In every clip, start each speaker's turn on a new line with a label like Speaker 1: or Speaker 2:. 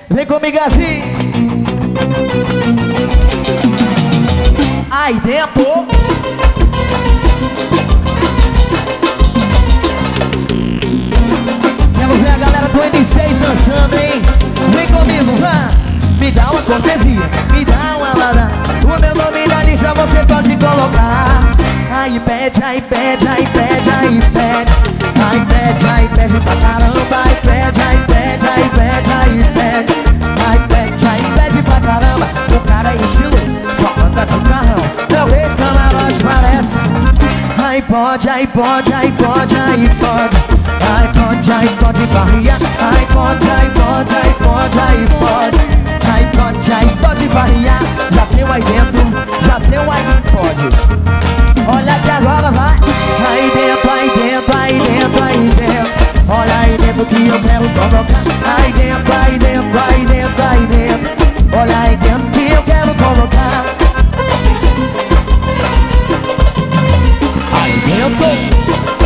Speaker 1: Vem comigo assim. Aí dentro. Quero ver a galera do M6 dançando, hein? Vem comigo, vá. Me dá uma cortesia, me dá uma lara. O meu nome na lista você pode colocar. Aí pede, aí pede, aí pede, aí pede. Aí pede, aí pede pra caramba. Aí pede, aí pede, aí pede, aí pede. Aí pede, aí pede pra caramba. O cara é estiloso, só anda de carrão. Meu rei camarote parece. Aí pode, aí pode, aí pode, aí pode. Aí pode varria. Aí pode, aí pode, aí pode, aí pode. Aí pode variar. Já deu aí dentro, já deu aí pode. Olha que agora vai. Aí dentro, aí dentro, aí dentro, aí dentro. Olha aí dentro que eu quero colocar. Aí dentro, aí dentro, aí dentro, aí dentro. Olha aí dentro que eu quero colocar. Aí dentro.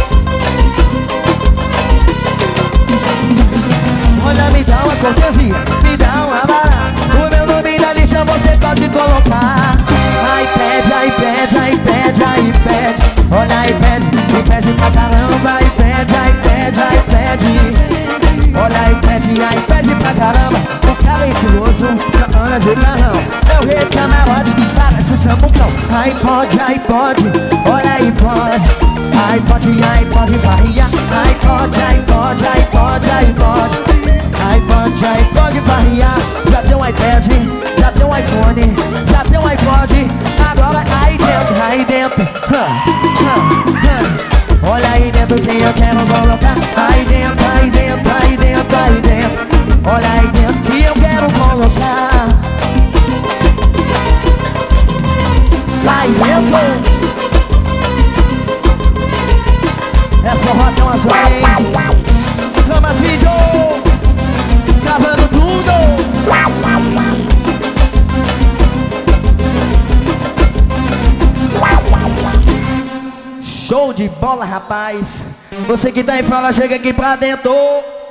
Speaker 1: Olha, me dá uma cortesia, me dá uma vara. O meu nome na lista você pode colocar. Aí pede, aí pede, aí pede, aí pede. Olha, aí pede, e pede pra caramba. Aí pede, aí pede, aí pede. Olha, aí pede pra caramba. O cara é estiloso, só anda de carrão. Meu rei camarote, parece sambucão. Aí pode, olha aí pode. Aí pode variar. Aí pode, aí pode, aí pode, aí pode. Aí pode variar. Já tem um iPad, já tem um iPhone, já tem um iPod. Agora aí dentro. Olha aí dentro que eu quero colocar. Aí dentro, aí dentro, aí dentro, aí dentro. Olha aí dentro que eu quero colocar. Aí dentro. É forrotão azul, hein? Camas Vídeo, gravando tudo. Show de bola, rapaz. Você que tá aí fala, chega aqui pra dentro.